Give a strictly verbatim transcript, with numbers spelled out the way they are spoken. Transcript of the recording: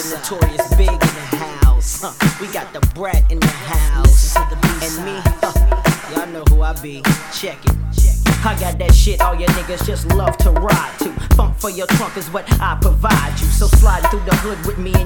Notorious Big in the house. Huh. We got the brat in the house. And me, huh. Y'all know who I be. Check it. I got that shit all your niggas just love to ride to. Funk for your trunk is what I provide you. So slide through the hood with me and